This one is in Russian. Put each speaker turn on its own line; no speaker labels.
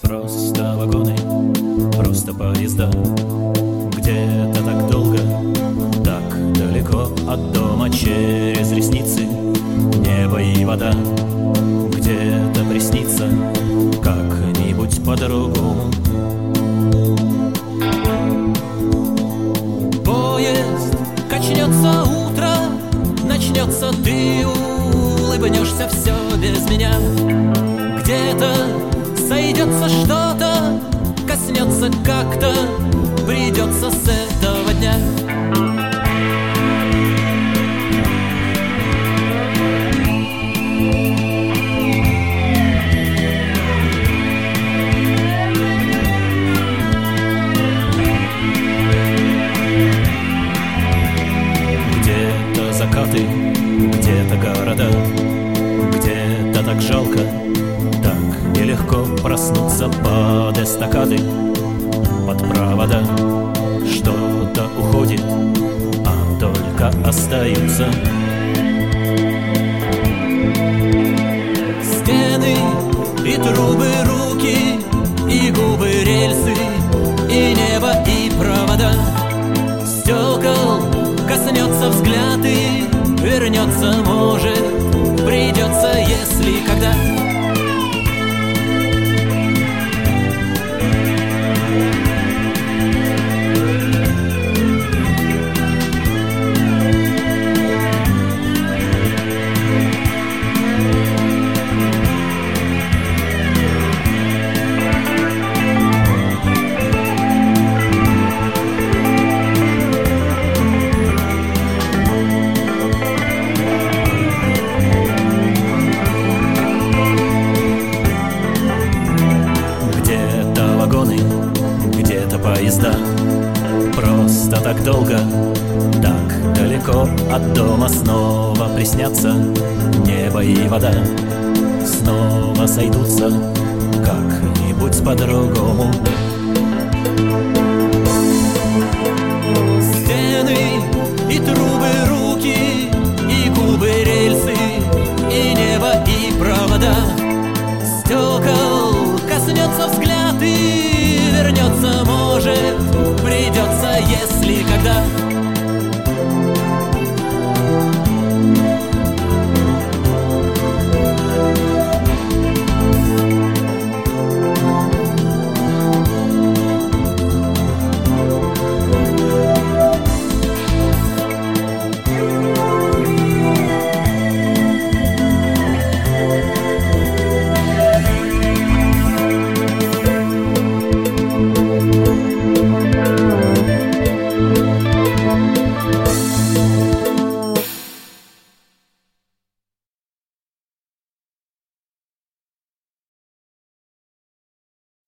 Просто вагоны, просто поезда. Где-то так долго, так далеко от дома, через ресницы небо и вода. Где-то приснится как-нибудь по-другому. Поезд качнется, утро начнется, ты улыбнешься, все без меня. Где-то сойдется что-то, коснется как-то, придется с этого дня. Где-то закаты, где-то города, где-то так жалко, так нелегко проснуться под эстакады, под провода. Что-то уходит, а только остаются стены и трубы, руки и губы, рельсы и небо и провода. Стекол коснется взгляд и вернется, может, придется, если когда. Где-то поезда, просто так долго, так далеко от дома. Снова приснятся небо и вода, снова сойдутся как-нибудь по-другому. Стены и трубы,